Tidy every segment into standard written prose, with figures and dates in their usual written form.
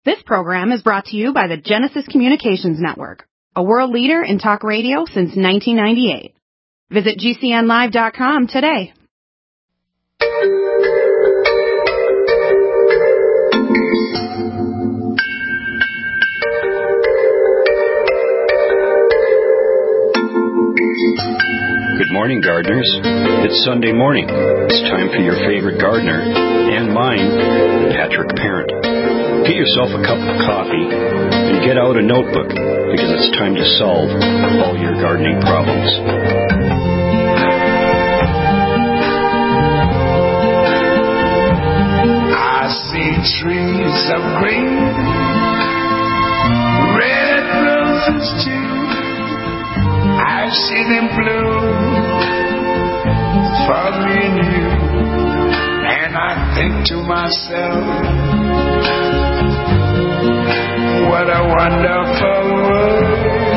This program is brought to you by the Genesis Communications Network, a world leader in talk radio since 1998. Visit GCNlive.com today. Good morning, gardeners. It's Sunday morning. It's time for your favorite gardener, and mine, Patrick Parent. Get yourself a cup of coffee and get out a notebook, because it's time to solve all your gardening problems. I see trees of green, red roses too. I see them bloom for me and you, and I think to myself, what a wonderful world.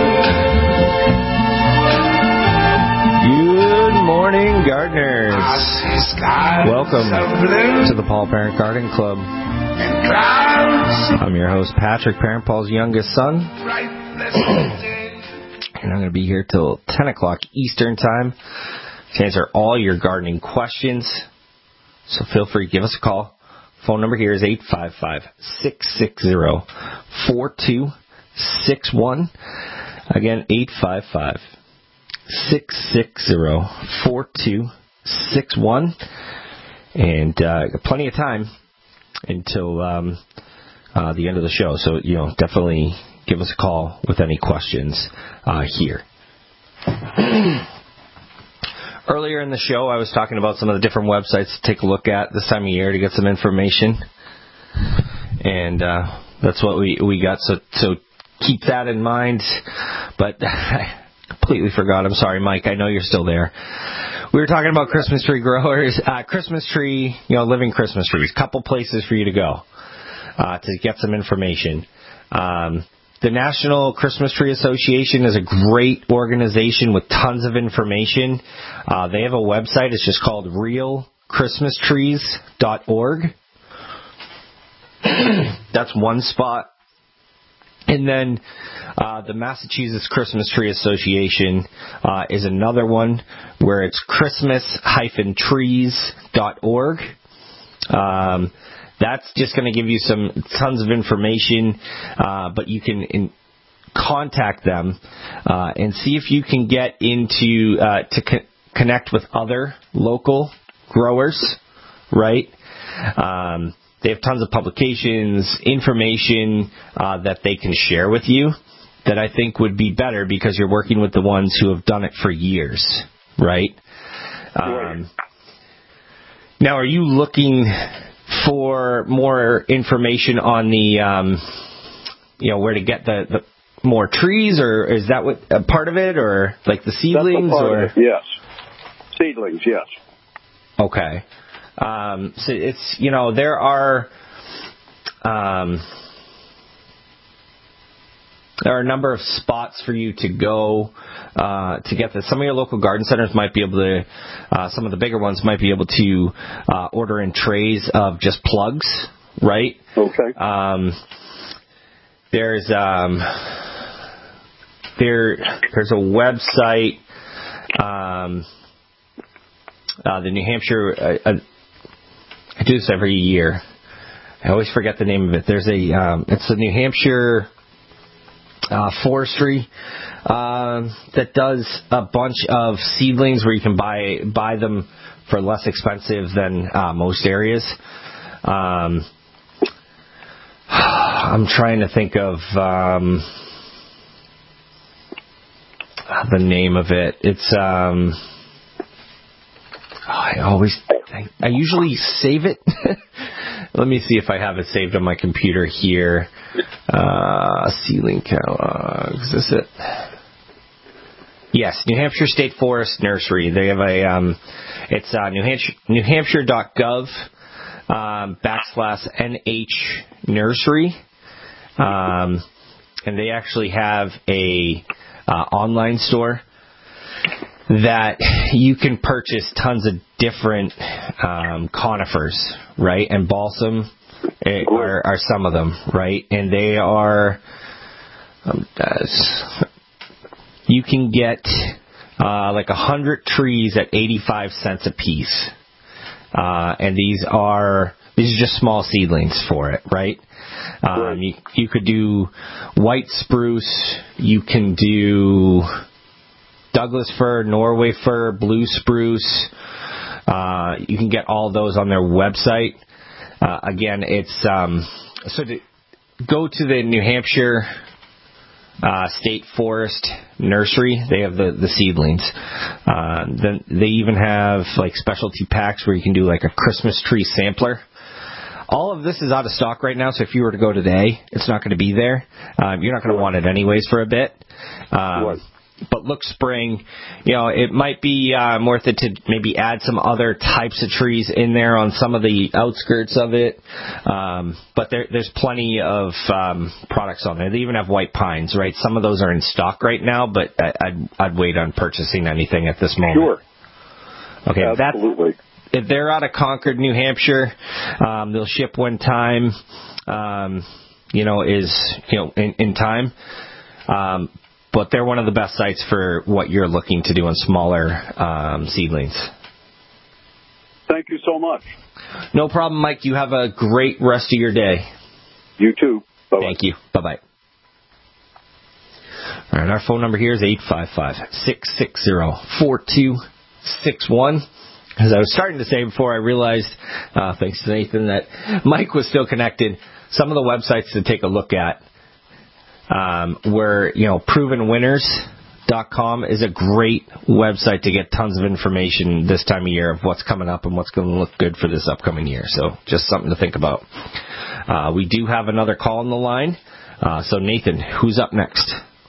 Good morning, gardeners. I see skies Welcome of blue to the Paul Parent Garden Club. and clouds I'm your host, Patrick Parent, Paul's youngest son, bright blessed day. and I'm going to be here till 10 o'clock Eastern Time to answer all your gardening questions. So feel free to give us a call. Phone number here is 855-660-4261. Again, 855-660-4261. And plenty of time until the end of the show. So, definitely give us a call with any questions here. Earlier in the show, I was talking about some of the different websites to take a look at this time of year to get some information. And that's what we got. So keep that in mind. But I completely forgot. I'm sorry, Mike. I know you're still there. We were talking about Christmas tree growers, Christmas tree, living Christmas trees. Couple places for you to go to get some information. The National Christmas Tree Association is a great organization with tons of information. They have a website. It's just called realchristmastrees.org. That's one spot. And then the Massachusetts Christmas Tree Association is another one where it's christmas-trees.org. That's just going to give you tons of information, but you can contact them and see if you can get into to connect with other local growers, right? They have tons of publications, information that they can share with you that I think would be better because you're working with the ones who have done it for years, right? Now, are you looking for more information on the, where to get the more trees, or is that what a part of it, or like the seedlings? That's a part or of it, yes. Seedlings, yes. Okay. So it's, there are a number of spots for you to go to get this. Some of your local garden centers might be able to, some of the bigger ones might be able to order in trays of just plugs, right? Okay. There's a website, the New Hampshire. I do this every year. I always forget the name of it. There's it's the New Hampshire Forestry that does a bunch of seedlings where you can buy them for less expensive than most areas. I'm trying to think of the name of it. It's I usually save it. Let me see if I have it saved on my computer here. Seedling catalogs. Is this it? Yes, New Hampshire State Forest Nursery. They have it's newhampshire.gov /NH Nursery. And they actually have a online store that you can purchase tons of different conifers, right, and balsam are some of them, right? And they are, you can get like 100 trees at 85 cents a piece. And these are just small seedlings for it, right? You could do white spruce, you can do Douglas fir, Norway fir, blue spruce. You can get all those on their website. Again, it's so to go to the New Hampshire State Forest Nursery. They have the seedlings. Then they even have like specialty packs where you can do like a Christmas tree sampler. All of this is out of stock right now, so if you were to go today, it's not going to be there. You're not going to want it anyways for a bit. But look spring, it might be worth it to maybe add some other types of trees in there on some of the outskirts of it. But there's plenty of products on there. They even have white pines, right? Some of those are in stock right now, but I'd wait on purchasing anything at this moment. Sure. Okay, absolutely. If they're out of Concord, New Hampshire, they'll ship when time, in time. But they're one of the best sites for what you're looking to do on smaller seedlings. Thank you so much. No problem, Mike. You have a great rest of your day. You too. Bye-bye. Thank you. Bye-bye. All right, our phone number here is 855-660-4261. As I was starting to say before, I realized, thanks to Nathan, that Mike was still connected. Some of the websites to take a look at were, provenwinners.com is a great website to get tons of information this time of year of what's coming up and what's going to look good for this upcoming year. So just something to think about. We do have another call on the line. So Nathan, who's up next?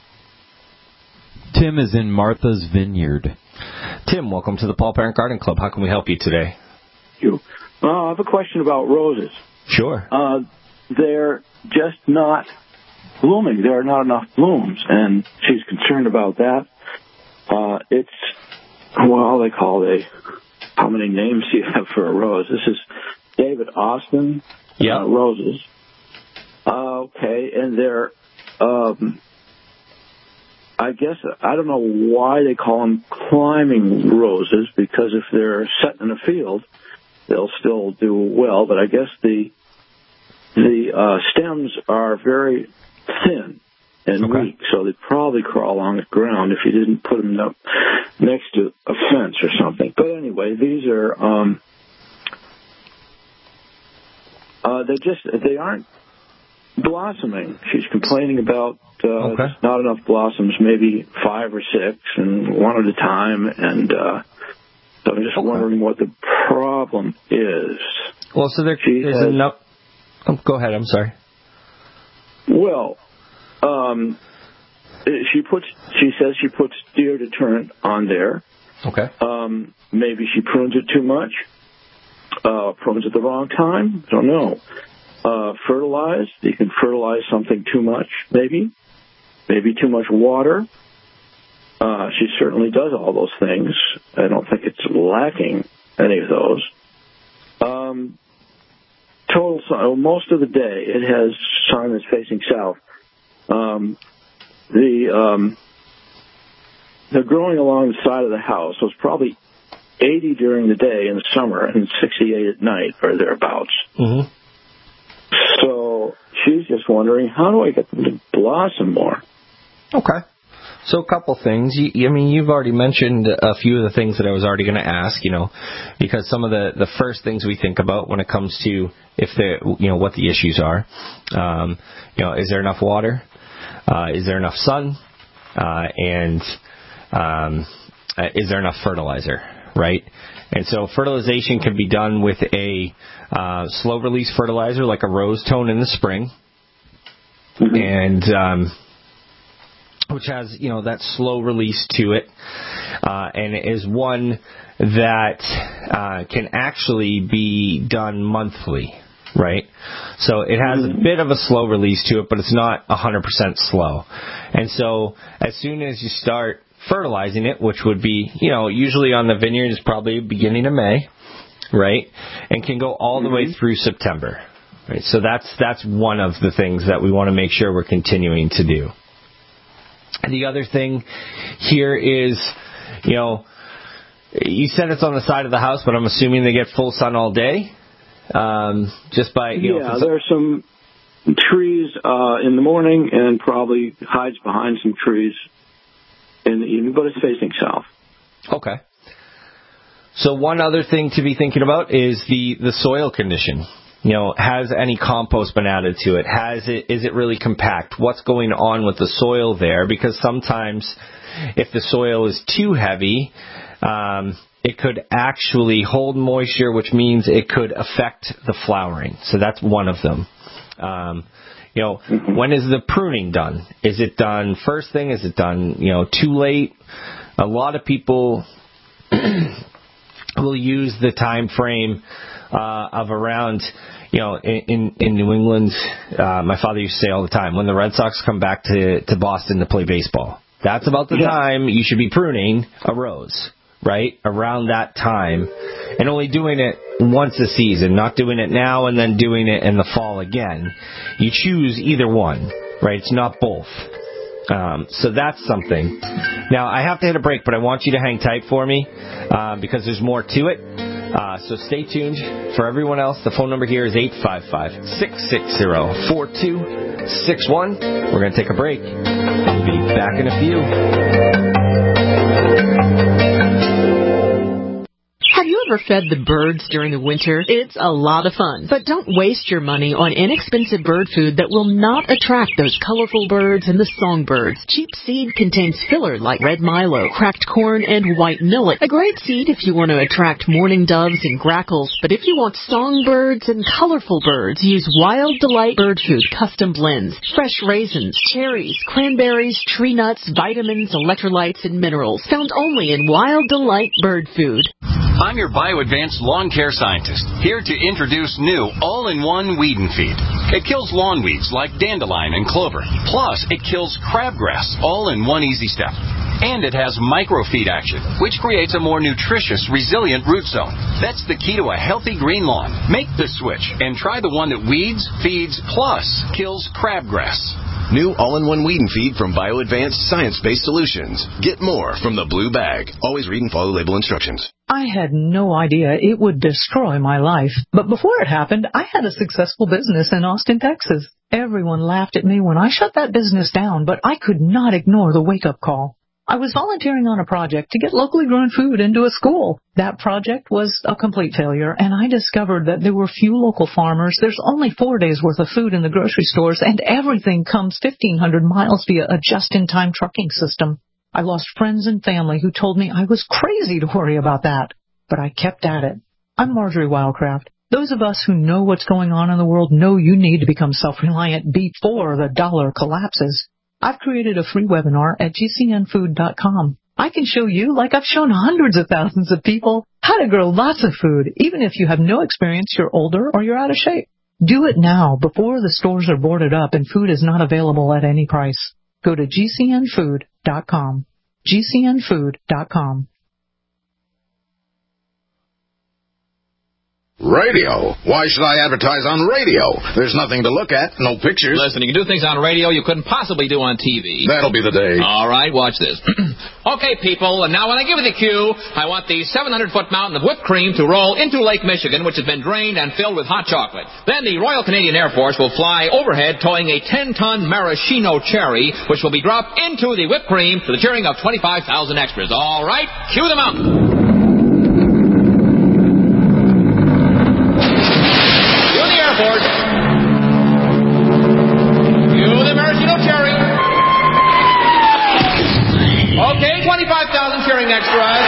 Tim is in Martha's Vineyard. Tim, welcome to the Paul Parent Garden Club. How can we help you today? Thank you. I have a question about roses. Sure. They're just not blooming. There are not enough blooms, and she's concerned about that. How many names do you have for a rose? This is David Austin roses. Okay, and they're, I guess, I don't know why they call them climbing roses, because if they're set in a field, they'll still do well, but I guess the stems are very thin and weak, so they'd probably crawl along the ground if you didn't put them up next to a fence or something. But anyway, these are, they aren't blossoming. She's complaining about not enough blossoms, maybe 5 or 6, and one at a time, and so I'm just wondering what the problem is. Well, so there's enough. Go ahead. I'm sorry. Well, she says she puts deer deterrent on there. Okay. Maybe she prunes it too much. Prunes at the wrong time. I don't know. Fertilize. You can fertilize something too much, maybe. Maybe too much water. She certainly does all those things. I don't think it's lacking any of those. Total sun, most of the day it has sun that's facing south. They're growing along the side of the house, so it's probably 80 during the day in the summer and 68 at night or thereabouts. Mm-hmm. So she's just wondering, how do I get them to blossom more? Okay. So a couple things. You've already mentioned a few of the things that I was already going to ask, because some of the first things we think about when it comes to what the issues are, is there enough water? Is there enough sun? And is there enough fertilizer, right? And so fertilization can be done with a slow release fertilizer like a rose tone in the spring. Mm-hmm. And which has, that slow release to it, and it is one that can actually be done monthly, right? So it has a bit of a slow release to it, but it's not 100% slow. And so as soon as you start fertilizing it, which would be, usually on the vineyard is probably beginning of May, right? And can go all the way through September, Right, so that's one of the things that we want to make sure we're continuing to do. And the other thing here is, you said it's on the side of the house, but I'm assuming they get full sun all day. Just by there are some trees in the morning, and probably hides behind some trees in the evening, but it's facing south. Okay. So one other thing to be thinking about is the soil condition. Has any compost been added to it? Is it really compact? What's going on with the soil there? Because sometimes if the soil is too heavy, it could actually hold moisture, which means it could affect the flowering. So that's one of them. When is the pruning done? Is it done first thing? Is it done, too late? A lot of people will use the time frame of around, in New England, my father used to say all the time, when the Red Sox come back to Boston to play baseball. That's about the time you should be pruning a rose, right? Around that time. And only doing it once a season, not doing it now and then doing it in the fall again. You choose either one, right? It's not both. So that's something. Now, I have to hit a break, but I want you to hang tight for me because there's more to it. So stay tuned. For everyone else, the phone number here is 855-660-4261. We're going to take a break. We'll be back in a few. Have you ever fed the birds during the winter? It's a lot of fun. But don't waste your money on inexpensive bird food that will not attract those colorful birds and the songbirds. Cheap seed contains filler like red milo, cracked corn, and white millet. A great seed if you want to attract mourning doves and grackles. But if you want songbirds and colorful birds, use Wild Delight Bird Food Custom Blends. Fresh raisins, cherries, cranberries, tree nuts, vitamins, electrolytes, and minerals. Found only in Wild Delight Bird Food. I'm your BioAdvanced lawn care scientist, here to introduce new all-in-one weed and feed. It kills lawn weeds like dandelion and clover. Plus, it kills crabgrass, all in one easy step. And it has microfeed action, which creates a more nutritious, resilient root zone. That's the key to a healthy green lawn. Make the switch and try the one that weeds, feeds, plus kills crabgrass. New all-in-one weed and feed from BioAdvanced Science-Based Solutions. Get more from the blue bag. Always read and follow label instructions. I had no idea it would destroy my life. But before it happened, I had a successful business in Austin, Texas. Everyone laughed at me when I shut that business down, but I could not ignore the wake-up call. I was volunteering on a project to get locally grown food into a school. That project was a complete failure, and I discovered that there were few local farmers. There's only 4 days' worth of food in the grocery stores, and everything comes 1,500 miles via a just-in-time trucking system. I lost friends and family who told me I was crazy to worry about that, but I kept at it. I'm Marjorie Wildcraft. Those of us who know what's going on in the world know you need to become self-reliant before the dollar collapses. I've created a free webinar at gcnfood.com. I can show you, like I've shown hundreds of thousands of people, how to grow lots of food, even if you have no experience, you're older, or you're out of shape. Do it now, before the stores are boarded up and food is not available at any price. Go to gcnfood.com. gcnfood.com. Radio? Why should I advertise on radio? There's nothing to look at, no pictures. Listen, you can do things on radio you couldn't possibly do on TV. That'll be the day. All right, watch this. Okay, people, and now when I give you the cue, I want the 700-foot mountain of whipped cream to roll into Lake Michigan, which has been drained and filled with hot chocolate. Then the Royal Canadian Air Force will fly overhead towing a 10-ton maraschino cherry, which will be dropped into the whipped cream to the cheering of 25,000 extras. All right, cue the mountain. Okay, 25,000 cheering extras.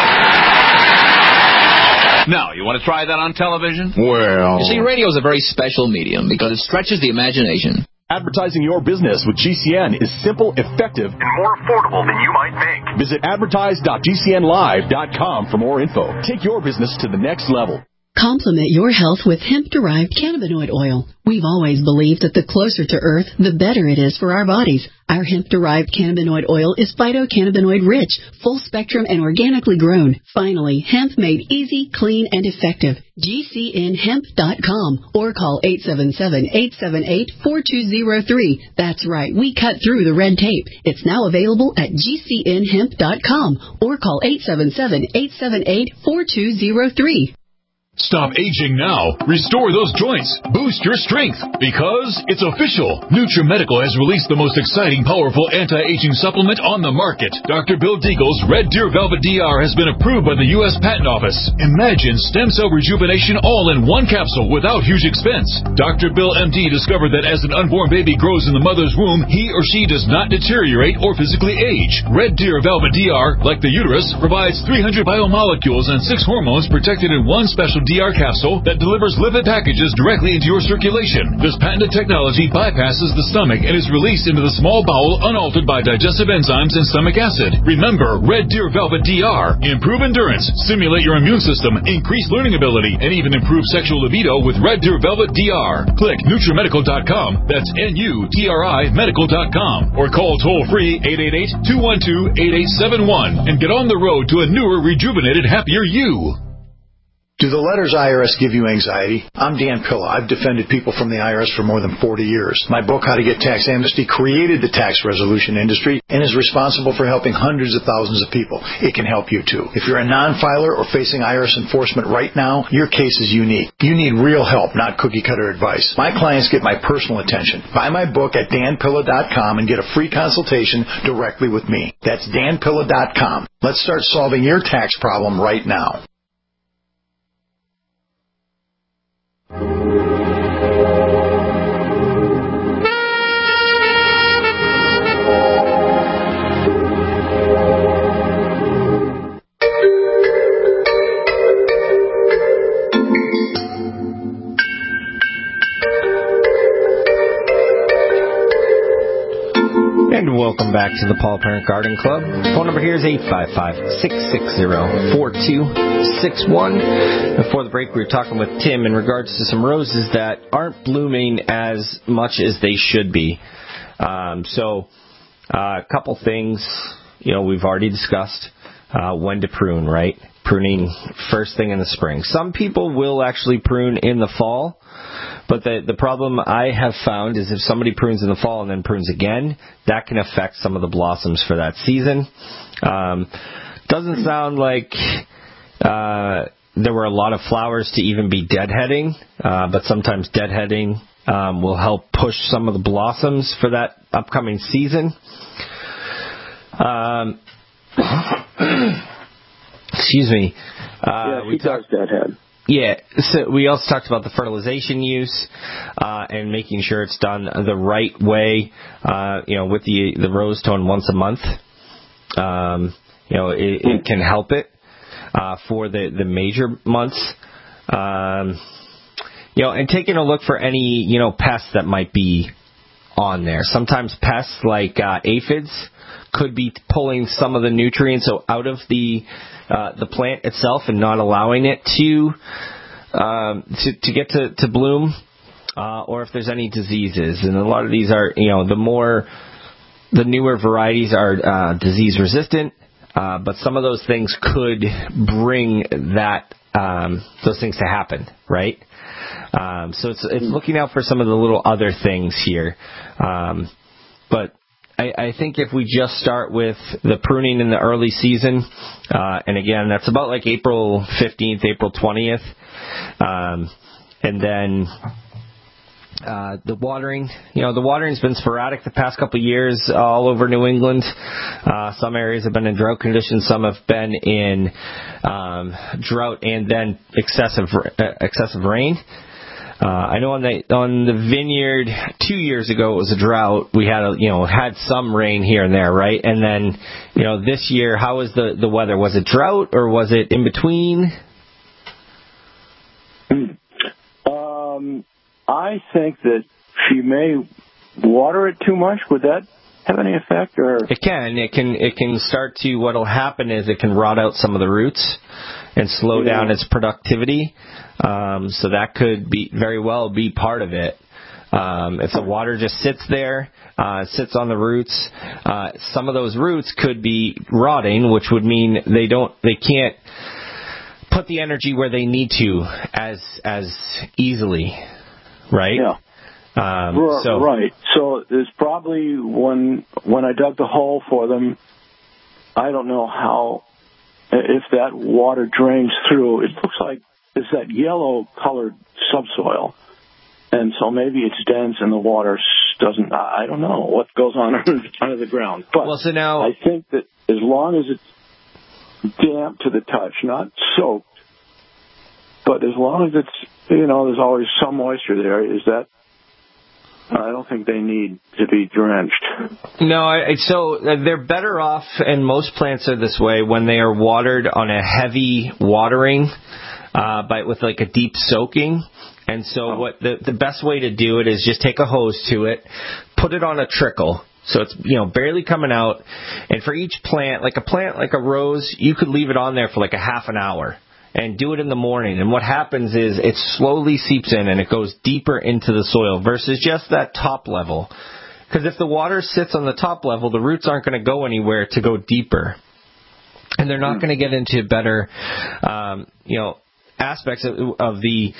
Now, you want to try that on television? Well... You see, radio is a very special medium because it stretches the imagination. Advertising your business with GCN is simple, effective, and more affordable than you might think. Visit advertise.gcnlive.com for more info. Take your business to the next level. Complement your health with hemp-derived cannabinoid oil. We've always believed that the closer to Earth, the better it is for our bodies. Our hemp-derived cannabinoid oil is phytocannabinoid-rich, full-spectrum, and organically grown. Finally, hemp made easy, clean, and effective. GCNhemp.com or call 877-878-4203. That's right, we cut through the red tape. It's now available at GCNhemp.com or call 877-878-4203. Stop aging now. Restore those joints. Boost your strength. Because it's official. NutriMedical has released the most exciting, powerful anti-aging supplement on the market. Dr. Bill Deagle's Red Deer Velvet DR has been approved by the U.S. Patent Office. Imagine stem cell rejuvenation all in one capsule without huge expense. Dr. Bill MD discovered that as an unborn baby grows in the mother's womb, he or she does not deteriorate or physically age. Red Deer Velvet DR, like the uterus, provides 300 biomolecules and 6 hormones protected in one special DR capsule that delivers lipid packages directly into your circulation. This patented technology bypasses the stomach and is released into the small bowel unaltered by digestive enzymes and stomach acid. Remember, Red Deer Velvet DR. Improve endurance, stimulate your immune system, increase learning ability, and even improve sexual libido with Red Deer Velvet DR. Click NutriMedical.com. That's NUTRI Medical.com. Or call toll-free 888-212-8871 and get on the road to a newer, rejuvenated, happier you. Do the letters IRS give you anxiety? I'm Dan Pilla. I've defended people from the IRS for more than 40 years. My book, How to Get Tax Amnesty, created the tax resolution industry and is responsible for helping hundreds of thousands of people. It can help you, too. If you're a non-filer or facing IRS enforcement right now, your case is unique. You need real help, not cookie-cutter advice. My clients get my personal attention. Buy my book at danpilla.com and get a free consultation directly with me. That's danpilla.com. Let's start solving your tax problem right now. And welcome back to the Paul Parent Garden Club. Phone number here is 855-660-4261. Before the break, we were talking with Tim in regards to some roses that aren't blooming as much as they should be. So a couple things, we've already discussed when to prune, right? Pruning first thing in the spring. Some people will actually prune in the fall. But the problem I have found is if somebody prunes in the fall and then prunes again, that can affect some of the blossoms for that season. Doesn't sound like there were a lot of flowers to even be deadheading, but sometimes deadheading will help push some of the blossoms for that upcoming season. Excuse me. We does deadhead. Yeah, so we also talked about the fertilization use and making sure it's done the right way, with the rose tone once a month. It can help it for the major months. And taking a look for any, pests that might be on there. Sometimes pests like aphids could be pulling some of the nutrients out of the plant itself and not allowing it to get to bloom, or if there's any diseases. And a lot of these are, the newer varieties are disease resistant, but some of those things could bring those things to happen, right? So it's looking out for some of the little other things here, but I think if we just start with the pruning in the early season, and again, that's about like April 15th, April 20th, and then the watering, the watering's been sporadic the past couple of years all over New England. Some areas have been in drought conditions, some have been in drought and then excessive rain. I know on the vineyard 2 years ago it was a drought. We had some rain here and there, right? And then this year, how was the weather? Was it drought or was it in between? I think that she may water it too much. Would that have any effect? Or it can start to. What'll happen is it can rot out some of the roots and slow down its productivity. So that could be very well be part of it. If the water just sits there, sits on the roots, some of those roots could be rotting, which would mean they can't put the energy where they need to as easily, right? Yeah. Right. So there's probably when I dug the hole for them, I don't know how, if that water drains through. It looks like it's that yellow-colored subsoil. And so maybe it's dense and the water doesn't, I don't know what goes on under the ground. But I think that as long as it's damp to the touch, not soaked, but as long as it's, there's always some moisture there, I don't think they need to be drenched. No, so they're better off, and most plants are this way, when they are watered on a heavy watering, with like a deep soaking. And so what the best way to do it is just take a hose to it, put it on a trickle. So it's, barely coming out. And for each plant like a rose, you could leave it on there for like a half an hour and do it in the morning. And what happens is it slowly seeps in and it goes deeper into the soil versus just that top level. Because if the water sits on the top level, the roots aren't going to go anywhere to go deeper. And they're not going to get into better, aspects of the...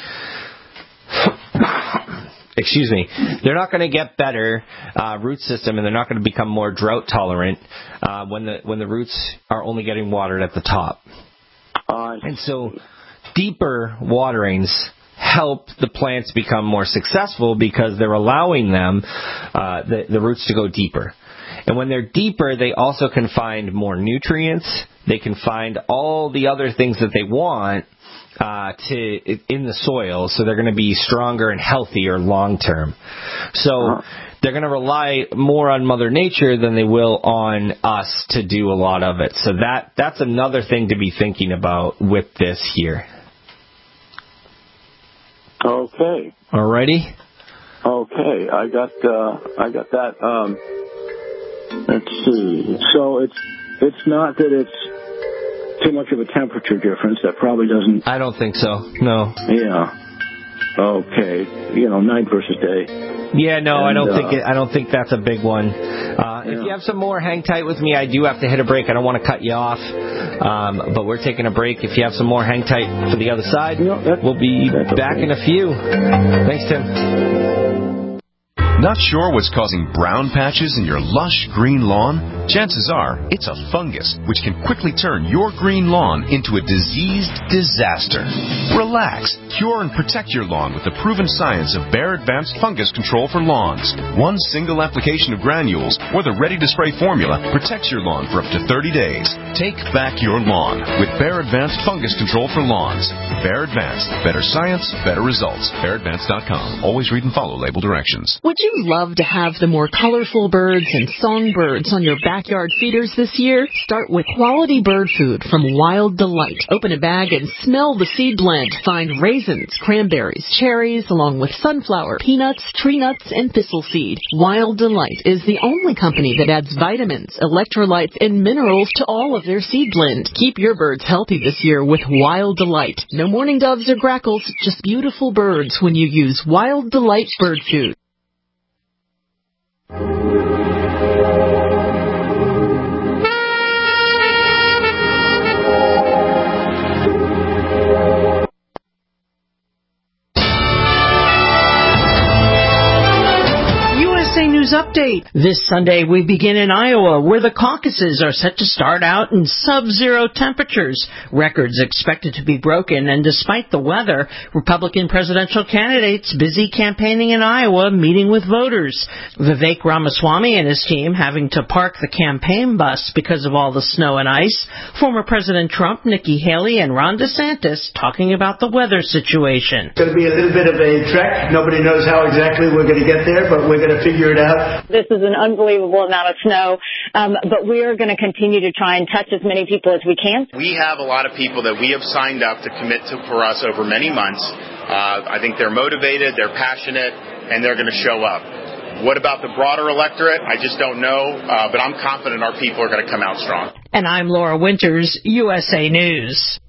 Excuse me. They're not going to get better root system, and they're not going to become more drought tolerant when the roots are only getting watered at the top. And so, deeper waterings help the plants become more successful because they're allowing them the roots to go deeper. And when they're deeper, they also can find more nutrients. They can find all the other things that they want in the soil, so they're going to be stronger and healthier long term. So they're going to rely more on Mother Nature than they will on us to do a lot of it. So that's another thing to be thinking about with this here. Okay. Alrighty. Okay, I got that. Let's see. So it's not that it's too much of a temperature difference. That probably doesn't... I don't think so. No. Yeah. Okay. Night versus day. Yeah, no, I don't think that's a big one. If you have some more, hang tight with me. I do have to hit a break. I don't want to cut you off. But we're taking a break. If you have some more, hang tight for the other side. We'll be back in a few. Thanks, Tim. Not sure what's causing brown patches in your lush green lawn? Chances are it's a fungus, which can quickly turn your green lawn into a diseased disaster. Relax, cure and protect your lawn with the proven science of Bayer Advanced Fungus Control for Lawns. One single application of granules or the ready-to-spray formula protects your lawn for up to 30 days. Take back your lawn with Bayer Advanced Fungus Control for Lawns. Bayer Advanced. Better science, better results. BayerAdvanced.com. Always read and follow label directions. Would you love to have the more colorful birds and songbirds on your backyard feeders this year? Start with quality bird food from Wild Delight. Open a bag and smell the seed blend. Find raisins, cranberries, cherries, along with sunflower, peanuts, tree nuts, and thistle seed. Wild Delight is the only company that adds vitamins, electrolytes, and minerals to all of their seed blend. Keep your birds healthy this year with Wild Delight. No mourning doves or grackles, just beautiful birds when you use Wild Delight bird food. News update. This Sunday we begin in Iowa, where the caucuses are set to start out in sub-zero temperatures. Records expected to be broken, and despite the weather, Republican presidential candidates busy campaigning in Iowa, meeting with voters. Vivek Ramaswamy and his team having to park the campaign bus because of all the snow and ice. Former President Trump, Nikki Haley, and Ron DeSantis talking about the weather situation. It's going to be a little bit of a trek. Nobody knows how exactly we're going to get there, but we're going to figure it out. This is an unbelievable amount of snow, but we are going to continue to try and touch as many people as we can. We have a lot of people that we have signed up to commit to for us over many months. I think they're motivated, they're passionate, and they're going to show up. What about the broader electorate? I just don't know, but I'm confident our people are going to come out strong. And I'm Laura Winters, USA News.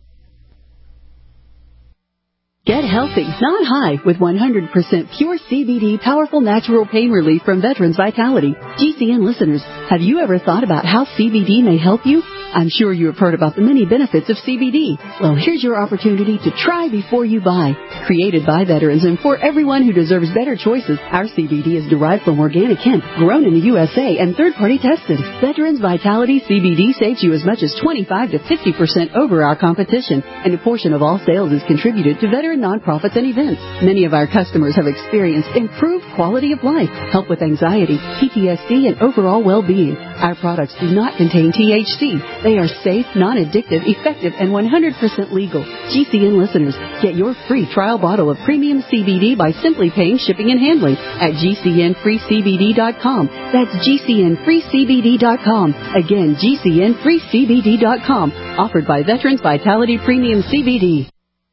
Get healthy, not high, with 100% pure CBD powerful natural pain relief from Veterans Vitality. GCN listeners, have you ever thought about how CBD may help you? I'm sure you have heard about the many benefits of CBD. Well, here's your opportunity to try before you buy. Created by veterans and for everyone who deserves better choices, our CBD is derived from organic hemp, grown in the USA, and third-party tested. Veterans Vitality CBD saves you as much as 25 to 50% over our competition, and a portion of all sales is contributed to veteran nonprofits and events. Many of our customers have experienced improved quality of life, help with anxiety, PTSD, and overall well-being. Our products do not contain THC. They are safe, non-addictive, effective, and 100% legal. GCN listeners, get your free trial bottle of premium CBD by simply paying shipping and handling at GCNFreeCBD.com. That's GCNFreeCBD.com. Again, GCNFreeCBD.com. Offered by Veterans Vitality Premium CBD.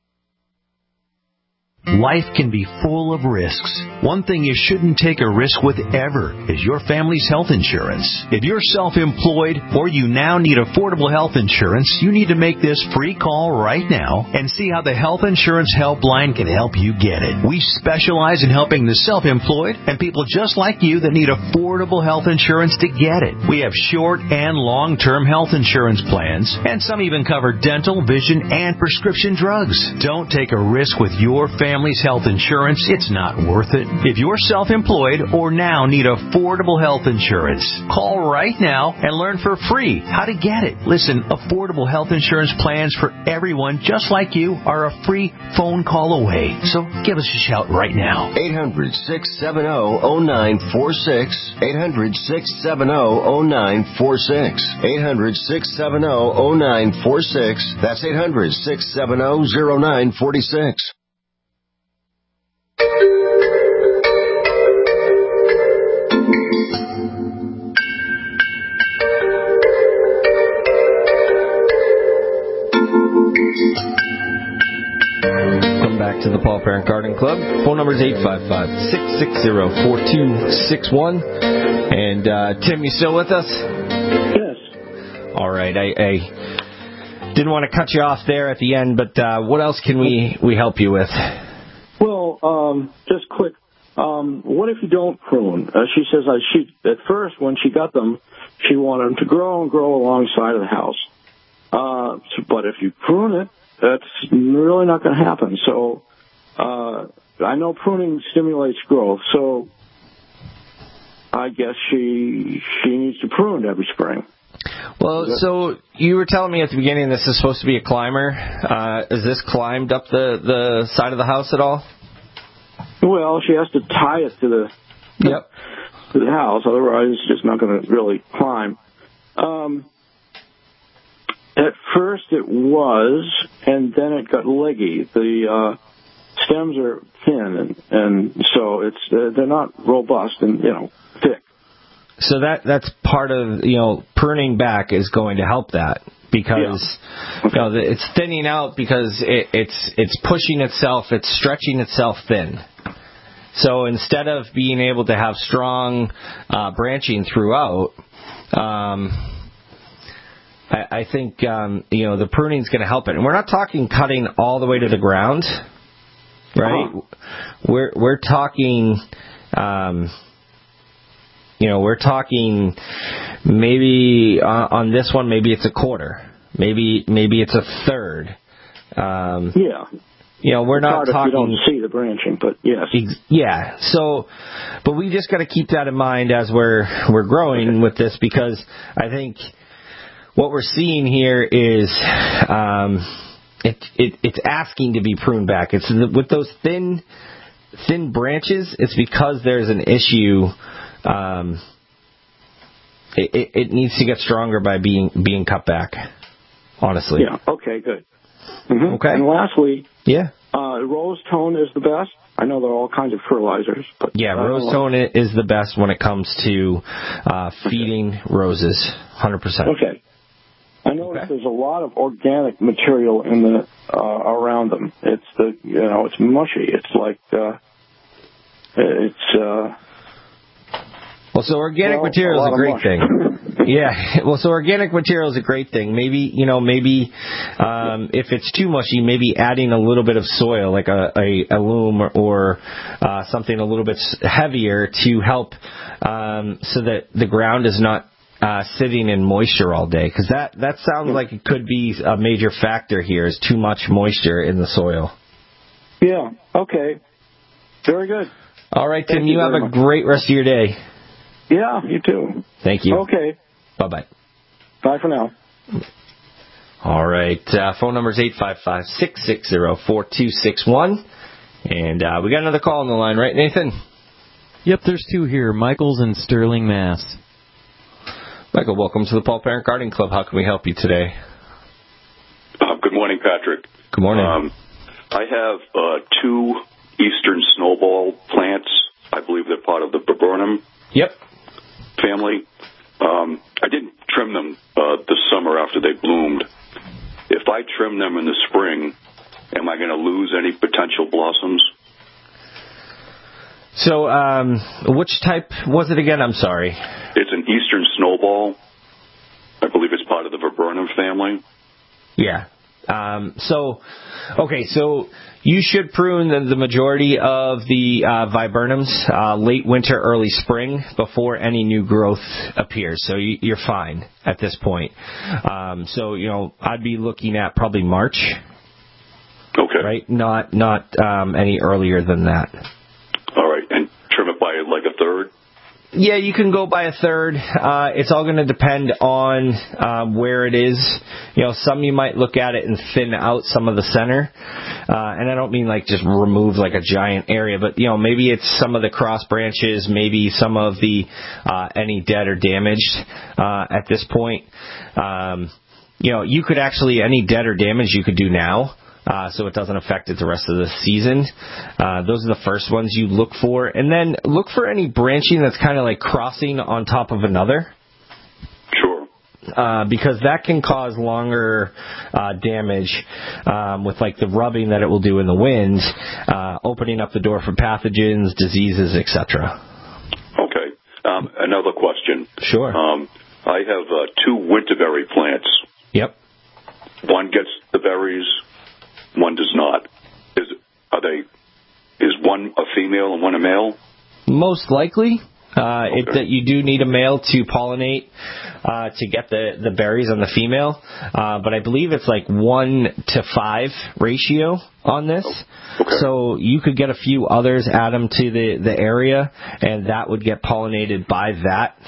Life can be full of risks. One thing you shouldn't take a risk with ever is your family's health insurance. If you're self-employed or you now need affordable health insurance, you need to make this free call right now and see how the Health Insurance Helpline can help you get it. We specialize in helping the self-employed and people just like you that need affordable health insurance to get it. We have short and long-term health insurance plans, and some even cover dental, vision, and prescription drugs. Don't take a risk with your family's health insurance. It's not worth it. If you're self-employed or now need affordable health insurance, call right now and learn for free how to get it. Listen, affordable health insurance plans for everyone just like you are a free phone call away. So give us a shout right now. 800-670-0946. 800-670-0946. 800-670-0946. That's 800-670-0946. Welcome back to the Paul Parent Garden Club. Phone number is 855-660-4261. And Tim, you still with us? Yes. All right. I didn't want to cut you off there at the end, but what else can we help you with? Well, just quick. What if you don't prune? She says at first when she got them, she wanted them to grow and grow alongside of the house. But if you prune it, that's really not going to happen. So I know pruning stimulates growth, so I guess she needs to prune every spring. Well, so you were telling me at the beginning this is supposed to be a climber. Is this climbed up the side of the house at all? Well, she has to tie it to the house, otherwise it's just not going to really climb. At first it was, and then it got leggy. The stems are thin, and so they're not robust and thick. So that's part of pruning back is going to help that because it's thinning out because it's pushing itself, it's stretching itself thin. So instead of being able to have strong branching throughout, I think the pruning is going to help it. And we're not talking cutting all the way to the ground, right? We're talking. We're talking maybe on this one, maybe it's a quarter, maybe it's a third. We're not talking. You don't see the branching, but yes. Yeah. So, but we just got to keep that in mind as we're growing with this, because I think what we're seeing here is it's asking to be pruned back. It's with those thin branches. It's because there's an issue. It needs to get stronger by being cut back. Honestly. Yeah. Okay. Good. Mm-hmm. Okay. And lastly, Rose Tone is the best. I know there are all kinds of fertilizers, but Rose Tone is the best when it comes to feeding roses. 100%. Okay. I noticed there's a lot of organic material in the around them. It's it's mushy. It's like Well, so organic material is a great thing. Yeah. Well, so organic material is a great thing. Maybe if it's too mushy, maybe adding a little bit of soil, like a loam or something a little bit heavier to help so that the ground is not sitting in moisture all day. Because that sounds like it could be a major factor here, is too much moisture in the soil. Yeah. Okay. Very good. All right, Tim, you have a great rest of your day. Yeah, you too. Thank you. Okay. Bye-bye. Bye for now. All right. Phone number is 855-660-4261. And we got another call on the line, right, Nathan? Yep, there's two here. Michael's in Sterling, Mass. Michael, welcome to the Paul Parent Gardening Club. How can we help you today? Good morning, Patrick. Good morning. I have 2 eastern snowball plants. I believe they're part of the viburnum family. I didn't trim them this summer after they bloomed. If I trim them in the spring, am I going to lose any potential blossoms? So, which type was it again? I'm sorry. It's an eastern snowball. I believe it's part of the viburnum family. Yeah. So you should prune the majority of the viburnums late winter, early spring, before any new growth appears. So you're fine at this point. So I'd be looking at probably March. Okay. Right? Not any earlier than that. All right, and trim it by like a third. Yeah, you can go by a third. It's all going to depend on where it is. Some you might look at it and thin out some of the center. And I don't mean like just remove like a giant area, but maybe it's some of the cross branches, maybe some of the any dead or damaged at this point. You could actually, any dead or damaged you could do now. So it doesn't affect it the rest of the season. Those are the first ones you look for. And then look for any branching that's kind of like crossing on top of another. Sure. Because that can cause longer damage with like the rubbing that it will do in the wind, opening up the door for pathogens, diseases, etc. Okay. Another question. Sure. I have 2 winterberry plants. Yep. One gets the berries. One does not. Is one a female and one a male? Most likely. That you do need a male to pollinate to get the berries on the female. But I believe it's like 1-to-5 ratio on this. Okay. So you could get a few others, add them to the area, and that would get pollinated by that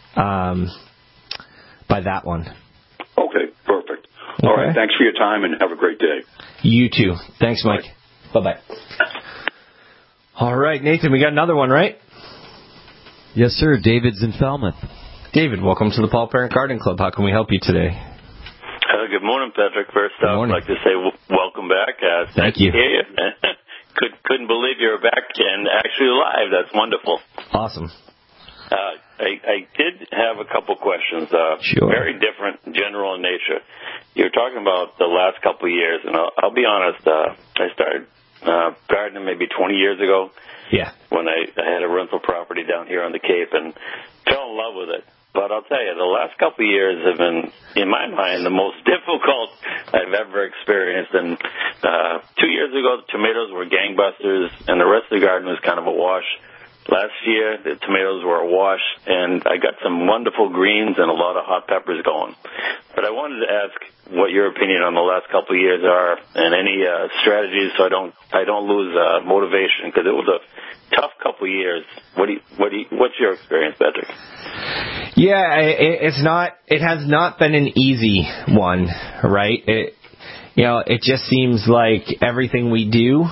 one. Okay, perfect. Okay. All right, thanks for your time and have a great day. You too. Thanks, Mike. Bye-bye. All right, Nathan, we got another one, right? Yes, sir. David's in Falmouth. David, welcome to the Paul Parent Gardening Club. How can we help you today? Good morning, Patrick. First off, I'd like to say welcome back. Thank you. To hear you. Couldn't believe you were back and actually live. That's wonderful. Awesome. I did have a couple questions. Sure. Very different, general in nature. You were talking about the last couple of years, and I'll be honest, I started gardening maybe 20 years ago. Yeah. When I had a rental property down here on the Cape and fell in love with it. But I'll tell you, the last couple of years have been, in my mind, the most difficult I've ever experienced. And 2 years ago, the tomatoes were gangbusters, and the rest of the garden was kind of a wash. Last year, the tomatoes were a wash, and I got some wonderful greens and a lot of hot peppers going. But I wanted to ask what your opinion on the last couple of years are, and any strategies so I don't lose motivation, because it was a tough couple of years. What's your experience, Patrick? Yeah, it has not been an easy one, right? It just seems like everything we do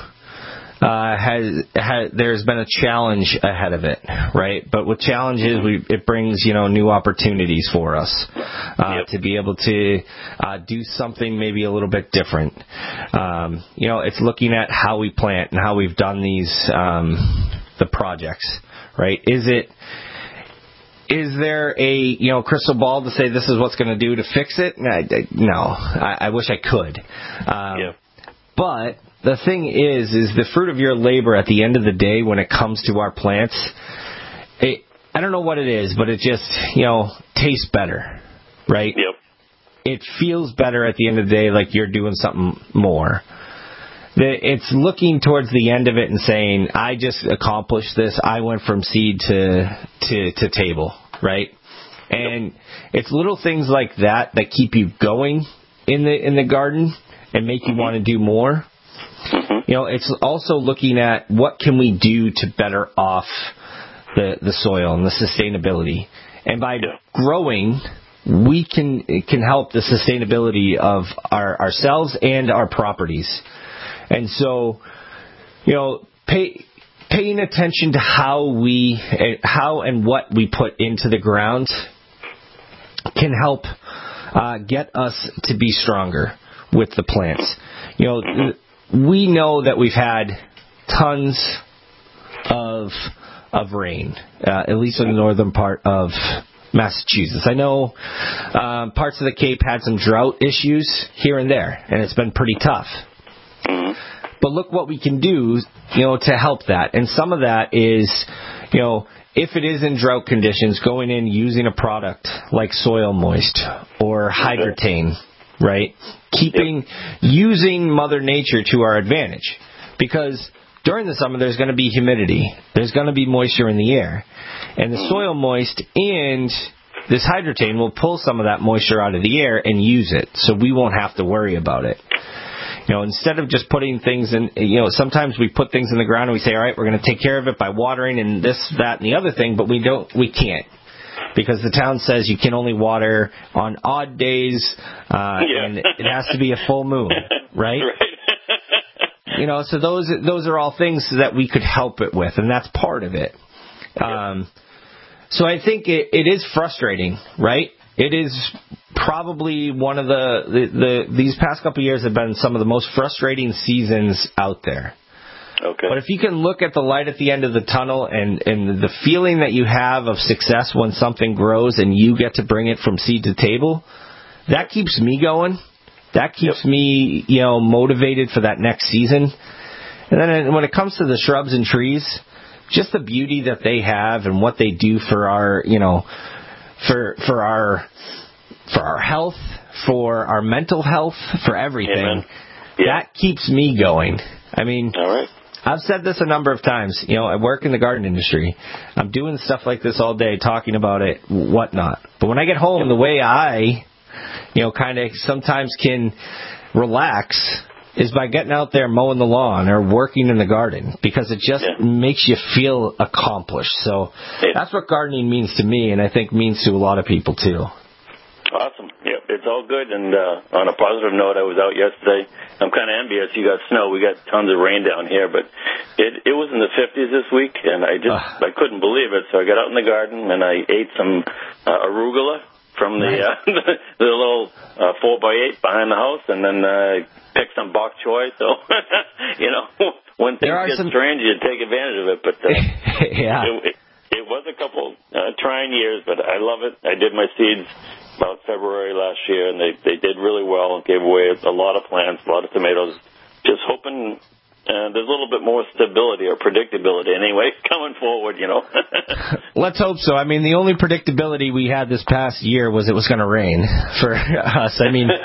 there's been a challenge ahead of it, right? But with challenges, it brings new opportunities for us to be able to do something maybe a little bit different. It's looking at how we plant and how we've done these the projects, right? Is there a crystal ball to say this is what's going to do to fix it? No, I wish I could. But the thing is the fruit of your labor at the end of the day when it comes to our plants, I don't know what it is, but it just, tastes better, right? Yep. It feels better at the end of the day, like you're doing something more. It's looking towards the end of it and saying, I just accomplished this. I went from seed to table, right? And it's little things like that keep you going in the garden and make you want to do more. It's also looking at what can we do to better off the soil and the sustainability. And by growing, we can help the sustainability of ourselves and our properties. And so, paying attention to how and what we put into the ground can help get us to be stronger with the plants. We know that we've had tons of rain, at least in the northern part of Massachusetts. I know parts of the Cape had some drought issues here and there, and it's been pretty tough. But look what we can do, to help that. And some of that is, if it is in drought conditions, going in using a product like Soil Moist or Hydrotain, right? Using Mother Nature to our advantage. Because during the summer, there's going to be humidity. There's going to be moisture in the air. And the Soil Moist and this Hydrotain will pull some of that moisture out of the air and use it. So we won't have to worry about it. Instead of just putting things in, sometimes we put things in the ground and we say, all right, we're going to take care of it by watering and this, that, and the other thing, but we can't. Because the town says you can only water on odd days, and it has to be a full moon, right? So those are all things that we could help it with, and that's part of it. So I think it is frustrating, right? It is probably one of these past couple of years have been some of the most frustrating seasons out there. Okay. But if you can look at the light at the end of the tunnel and the feeling that you have of success when something grows and you get to bring it from seed to table, that keeps me going. That keeps me, motivated for that next season. And then when it comes to the shrubs and trees, just the beauty that they have and what they do for our, for our health, for our mental health, for everything, that keeps me going. I mean, all right. I've said this a number of times. I work in the garden industry. I'm doing stuff like this all day, talking about it, whatnot. But when I get home, the way I, kind of sometimes can relax is by getting out there mowing the lawn or working in the garden, because it just makes you feel accomplished. So that's what gardening means to me, and I think means to a lot of people too. Awesome. Yep, it's all good. And on a positive note, I was out yesterday. I'm kind of envious. You got snow. We got tons of rain down here, but it was in the 50s this week, and I couldn't believe it. So I got out in the garden and I ate some arugula from the the little 4x8 behind the house, and then picked some bok choy. So when things get strange, you take advantage of it. But it was a couple trying years, but I love it. I did my seeds about February last year, and they did really well and gave away a lot of plants, a lot of tomatoes. Just hoping there's a little bit more stability or predictability anyway coming forward, Let's hope so. I mean, the only predictability we had this past year was it was going to rain for us. I mean,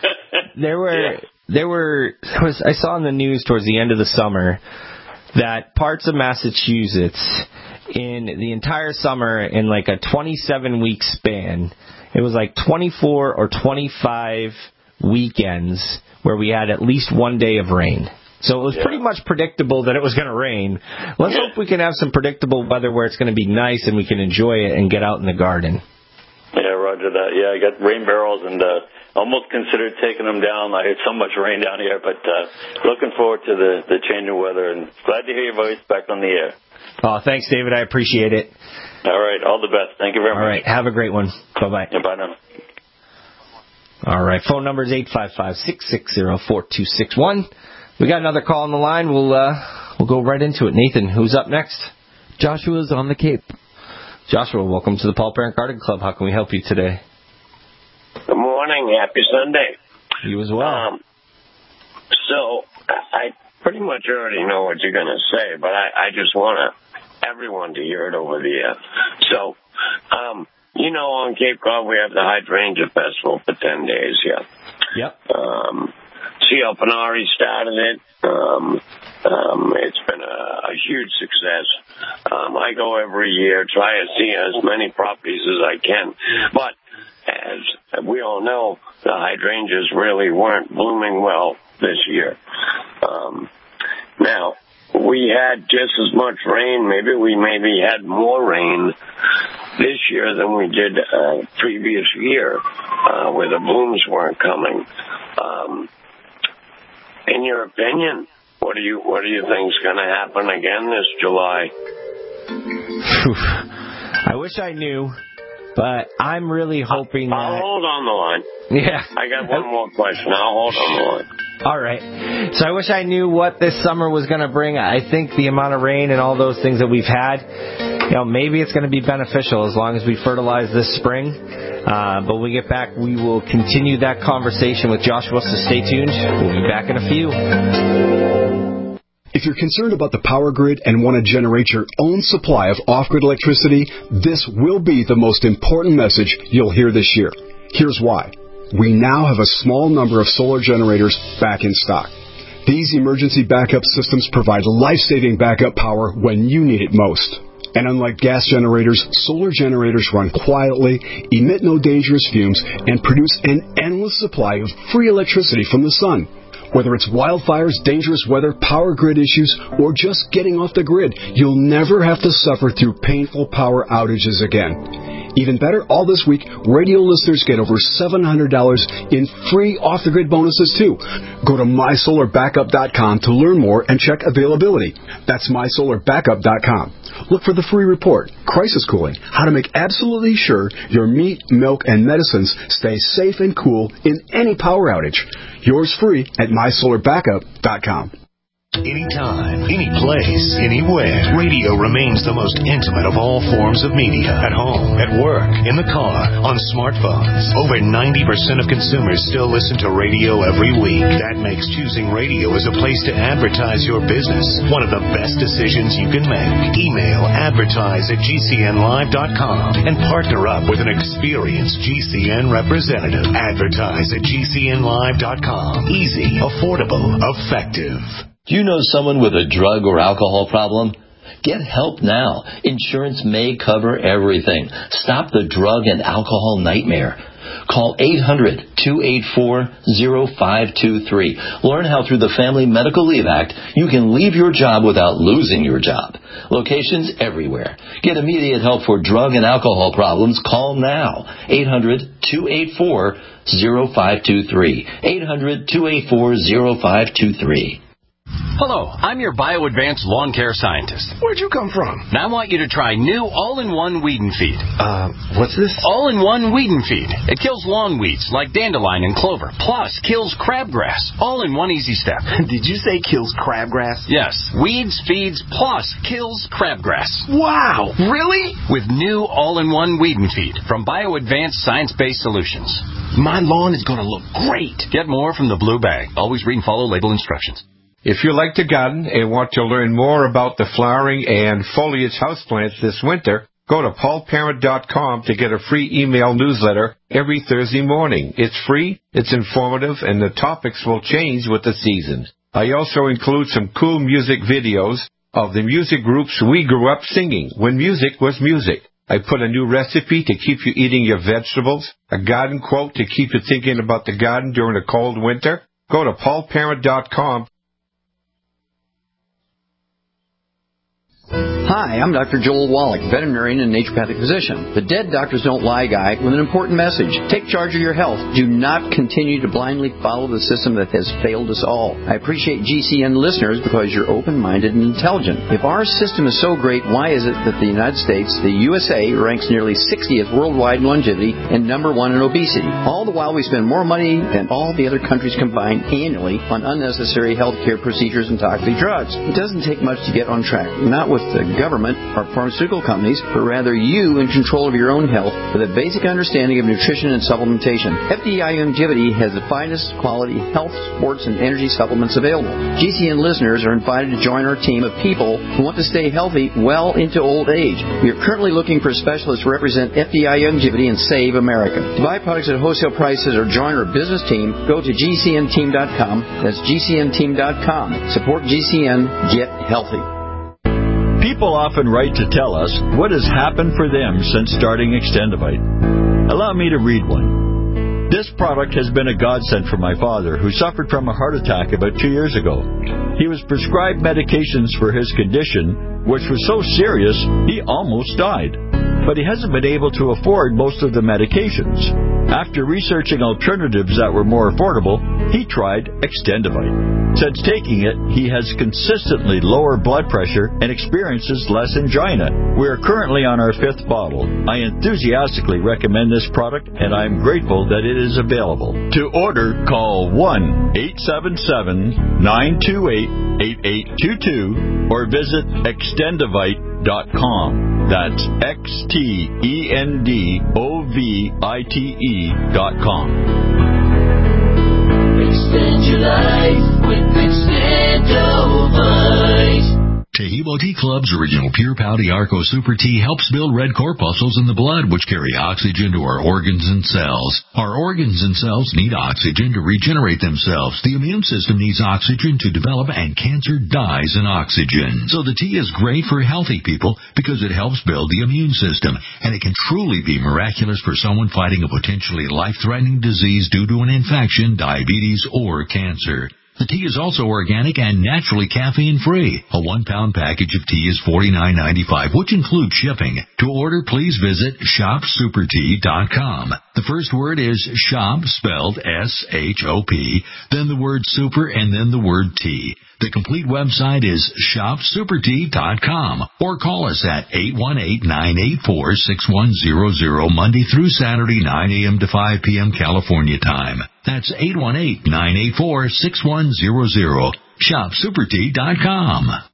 I saw in the news towards the end of the summer that parts of Massachusetts in the entire summer, in like a 27-week span, it was like 24 or 25 weekends where we had at least one day of rain. So it was pretty much predictable that it was going to rain. Let's hope we can have some predictable weather where it's going to be nice and we can enjoy it and get out in the garden. Yeah, roger that. Yeah, I got rain barrels and almost considered taking them down. I had so much rain down here, but looking forward to the change of weather, and glad to hear your voice back on the air. Oh, thanks, David. I appreciate it. All right. All the best. Thank you very much. All right. Have a great one. Bye-bye. Yeah, bye now. All right. Phone number is 855-660-4261. We got another call on the line. We'll go right into it. Nathan, who's up next? Joshua's on the Cape. Joshua, welcome to the Paul Parent Garden Club. How can we help you today? Good morning. Happy Sunday. You as well. So I pretty much already know what you're going to say, but I just want to everyone to hear it over the air. So, on Cape Cod we have the Hydrangea Festival for 10 days, yeah. Yep. C.L. Panari started it. It's been a huge success. I go every year, try to see as many properties as I can. But as we all know, the hydrangeas really weren't blooming well this year. Now, we had just as much rain. Maybe had more rain this year than we did previous year, where the blooms weren't coming. In your opinion, what do you think is going to happen again this July? I wish I knew, but I'm really hoping I'll hold on the line. Yeah. I got one more question. I'll hold on the line. All right. So I wish I knew what this summer was going to bring. I think the amount of rain and all those things that we've had, maybe it's going to be beneficial as long as we fertilize this spring. But when we get back, we will continue that conversation with Joshua, so stay tuned. We'll be back in a few. If you're concerned about the power grid and want to generate your own supply of off-grid electricity, this will be the most important message you'll hear this year. Here's why. We now have a small number of solar generators back in stock. These emergency backup systems provide life-saving backup power when you need it most. And unlike gas generators, solar generators run quietly, emit no dangerous fumes, and produce an endless supply of free electricity from the sun. Whether it's wildfires, dangerous weather, power grid issues, or just getting off the grid, you'll never have to suffer through painful power outages again. Even better, all this week, radio listeners get over $700 in free off-the-grid bonuses, too. Go to mysolarbackup.com to learn more and check availability. That's mysolarbackup.com. Look for the free report, Crisis Cooling, how to make absolutely sure your meat, milk, and medicines stay safe and cool in any power outage. Yours free at mysolarbackup.com. Anytime, any place, anywhere. Radio remains the most intimate of all forms of media. At home, at work, in the car, on smartphones. Over 90% of consumers still listen to radio every week. That makes choosing radio as a place to advertise your business one of the best decisions you can make. Email advertise@gcnlive.com and partner up with an experienced GCN representative. Advertise@gcnlive.com. Easy, affordable, effective. Do you know someone with a drug or alcohol problem? Get help now. Insurance may cover everything. Stop the drug and alcohol nightmare. Call 800-284-0523. Learn how through the Family Medical Leave Act you can leave your job without losing your job. Locations everywhere. Get immediate help for drug and alcohol problems. Call now. 800-284-0523. 800-284-0523. Hello, I'm your BioAdvanced lawn care scientist. Where'd you come from? Now I want you to try new all-in-one weed and feed. What's this? All-in-one weed and feed. It kills lawn weeds like dandelion and clover, plus kills crabgrass. All in one easy step. Did you say kills crabgrass? Yes. Weeds, feeds, plus kills crabgrass. Wow, really? With new all-in-one weed and feed from BioAdvanced science-based solutions. My lawn is going to look great. Get more from the blue bag. Always read and follow label instructions. If you like to garden and want to learn more about the flowering and foliage houseplants this winter, go to paulparent.com to get a free email newsletter every Thursday morning. It's free, it's informative, and the topics will change with the season. I also include some cool music videos of the music groups we grew up singing when music was music. I put a new recipe to keep you eating your vegetables, a garden quote to keep you thinking about the garden during a cold winter. Go to paulparent.com. Hi, I'm Dr. Joel Wallach, veterinarian and naturopathic physician. The Dead Doctors Don't Lie guy with an important message. Take charge of your health. Do not continue to blindly follow the system that has failed us all. I appreciate GCN listeners because you're open-minded and intelligent. If our system is so great, why is it that the United States, the USA, ranks nearly 60th worldwide in longevity and number 1 in obesity? All the while we spend more money than all the other countries combined annually on unnecessary health care procedures and toxic drugs. It doesn't take much to get on track. Not with the government or pharmaceutical companies, but rather you in control of your own health with a basic understanding of nutrition and supplementation. FDI Longevity has the finest quality health, sports, and energy supplements available. GCN listeners are invited to join our team of people who want to stay healthy well into old age. We are currently looking for specialists to represent FDI Longevity and Save America. To buy products at wholesale prices or join our business team, go to GCNteam.com. That's GCNteam.com. Support GCN. Get healthy. People often write to tell us what has happened for them since starting Extendivite. Allow me to read one. This product has been a godsend for my father, who suffered from a heart attack about 2 years ago. He was prescribed medications for his condition, which was so serious he almost died. But he hasn't been able to afford most of the medications. After researching alternatives that were more affordable, he tried Extendivite. Since taking it, he has consistently lower blood pressure and experiences less angina. We are currently on our 5th bottle. I enthusiastically recommend this product, and I am grateful that it is available. To order, call 1-877-928-8822 or visit Extendivite.com. That's XTENDOVITE.com. Extend your life with Extendivite. Tehebo Tea Club's original Pure Pouty Arco Super Tea helps build red corpuscles in the blood, which carry oxygen to our organs and cells. Our organs and cells need oxygen to regenerate themselves. The immune system needs oxygen to develop, and cancer dies in oxygen. So the tea is great for healthy people because it helps build the immune system, and it can truly be miraculous for someone fighting a potentially life-threatening disease due to an infection, diabetes, or cancer. The tea is also organic and naturally caffeine-free. A 1-pound package of tea is $49.95, which includes shipping. To order, please visit shopsupertea.com. The first word is shop, spelled S-H-O-P, then the word super, and then the word tea. The complete website is shopsupertea.com, or call us at 818-984-6100, Monday through Saturday, 9 a.m. to 5 p.m. California time. That's 818-984-6100. shopsupertea.com.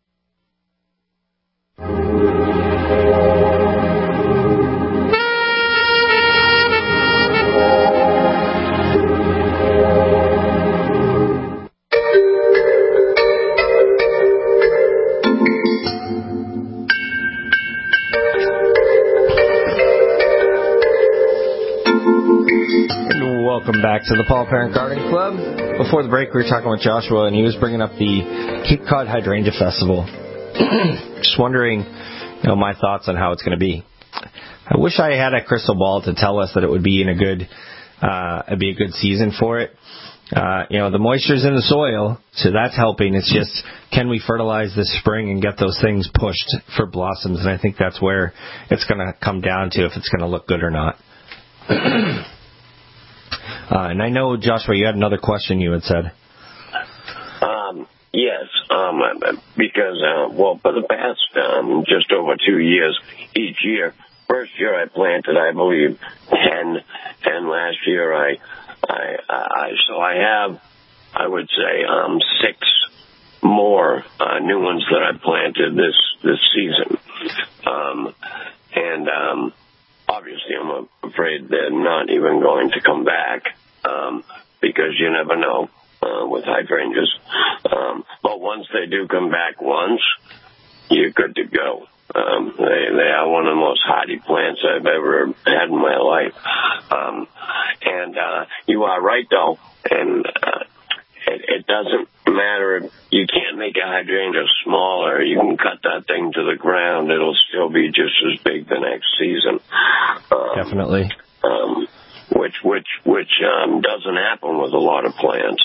Welcome back to the Paul Parent Garden Club. Before the break, we were talking with Joshua, and he was bringing up the Cape Cod Hydrangea Festival. Just wondering, my thoughts on how it's going to be. I wish I had a crystal ball to tell us that it would be a good season for it. The moisture's in the soil, so that's helping. It's just, can we fertilize this spring and get those things pushed for blossoms? And I think that's where it's going to come down to, if it's going to look good or not. And I know, Joshua, you had another question you had said. Yes, because, for the past just over 2 years, each year, first year I planted, I believe, 10, and last year I have, I would say, 6 more new ones that I planted this season. Obviously I'm afraid they're not even going to come back, because you never know with hydrangeas. But once they do come back once, you're good to go. They are one of the most hardy plants I've ever had in my life. You are right, though, and it doesn't matter. You can't make a hydrangea smaller. You can cut that thing to the ground. It'll still be just as big the next season. Definitely. Which doesn't happen with a lot of plants.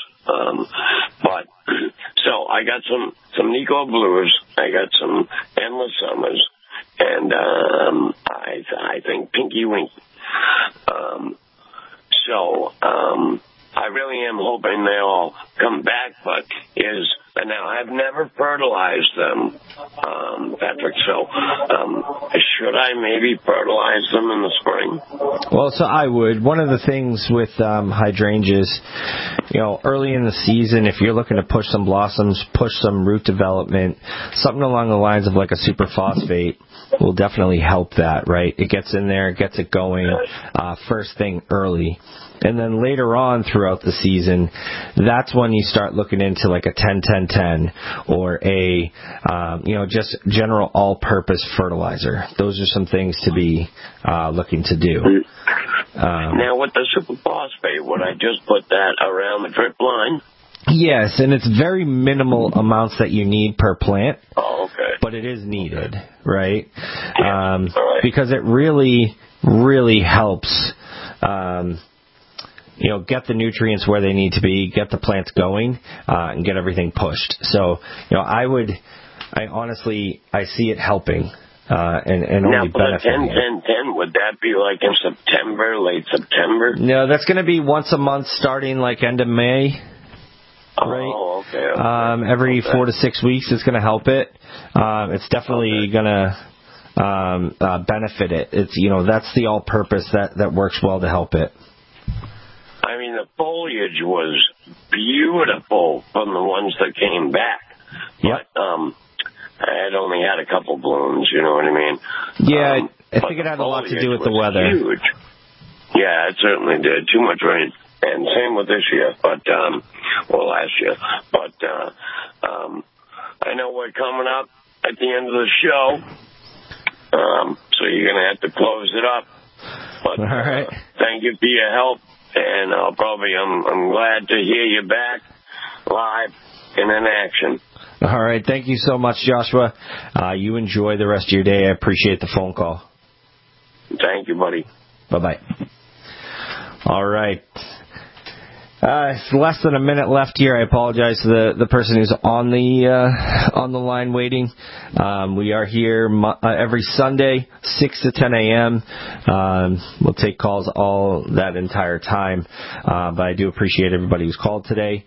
So I got some Nico Blues. I got some Endless Summers, and I think Pinky Winky. I really am hoping they all come back, but now I've never fertilized them, Patrick, so should I maybe fertilize them in the spring? Well, so I would. One of the things with hydrangeas, early in the season, if you're looking to push some blossoms, push some root development, something along the lines of like a superphosphate will definitely help that, right? It gets in there, gets it going first thing early. And then later on throughout the season, that's when you start looking into like a 10-10-10 or a, just general all-purpose fertilizer. Those are some things to be looking to do. Now, with the superphosphate, would I just put that around the drip line? Yes, and it's very minimal amounts that you need per plant. Oh, okay. But it is needed, right? Because it really, really helps get the nutrients where they need to be, get the plants going, and get everything pushed. So, I honestly see it helping, and only benefiting. Now, 10-10-10, would that be like in September, late September? No, that's going to be once a month starting like end of May. Right? Oh, okay. Every 4 to 6 weeks is going to help it. It's definitely going to benefit it. It's, that's the all-purpose that works well to help it. I mean, the foliage was beautiful from the ones that came back. Yep. But I had only had a couple blooms, you know what I mean? Yeah, I think it had a lot to do with the weather. Huge. Yeah, it certainly did. Too much rain. And same with this year, last year. But I know we're coming up at the end of the show, so you're going to have to close it up. But all right. Thank you for your help. And I'm glad to hear you back live and in action. All right. Thank you so much, Joshua. You enjoy the rest of your day. I appreciate the phone call. Thank you, buddy. Bye-bye. All right. It's less than a minute left here. I apologize to the person who's on the line waiting. We are here every Sunday, 6 to 10 a.m. We'll take calls all that entire time, but I do appreciate everybody who's called today.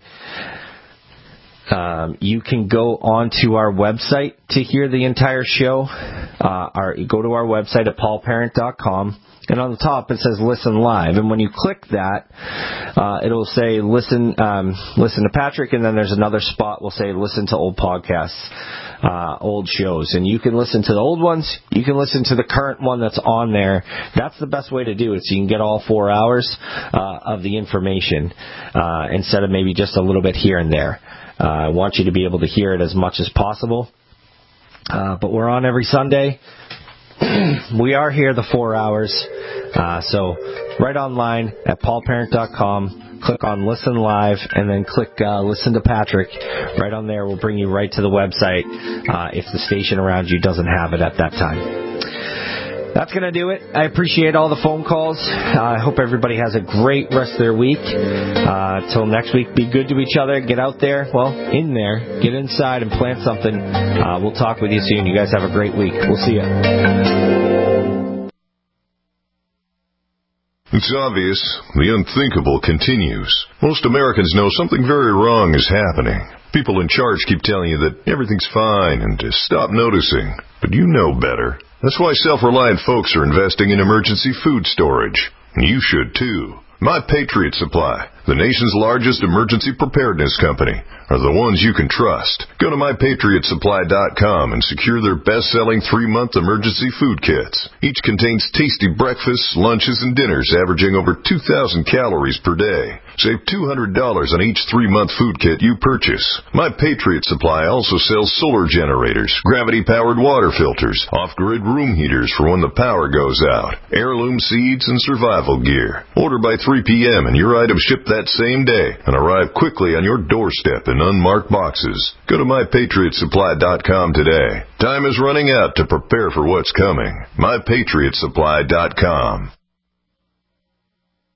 You can go onto our website to hear the entire show. Go to our website at paulparent.com. And on the top it says listen live, and when you click that, it'll say listen to Patrick, and then there's another spot will say listen to old podcasts, old shows, and you can listen to the old ones, you can listen to the current one that's on there. That's the best way to do it, so you can get all 4 hours of the information instead of maybe just a little bit here and there. I want you to be able to hear it as much as possible, but we're on every Sunday. We are here the 4 hours, so right online at paulparent.com, click on Listen Live, and then click Listen to Patrick. Right on there will bring you right to the website if the station around you doesn't have it at that time. That's going to do it. I appreciate all the phone calls. I hope everybody has a great rest of their week. Till next week, be good to each other. Get out there, in there. Get inside and plant something. We'll talk with you soon. You guys have a great week. We'll see you. It's obvious. The unthinkable continues. Most Americans know something very wrong is happening. People in charge keep telling you that everything's fine and to stop noticing. But you know better. That's why self-reliant folks are investing in emergency food storage. You should too. My Patriot Supply, the nation's largest emergency preparedness company, are the ones you can trust. Go to MyPatriotSupply.com and secure their best-selling 3-month emergency food kits. Each contains tasty breakfasts, lunches, and dinners averaging over 2,000 calories per day. Save $200 on each 3-month food kit you purchase. My Patriot Supply also sells solar generators, gravity-powered water filters, off-grid room heaters for when the power goes out, heirloom seeds, and survival gear. Order by 3 p.m. and your items ship that same day and arrive quickly on your doorstep in unmarked boxes. Go to MyPatriotSupply.com today. Time is running out to prepare for what's coming. MyPatriotSupply.com.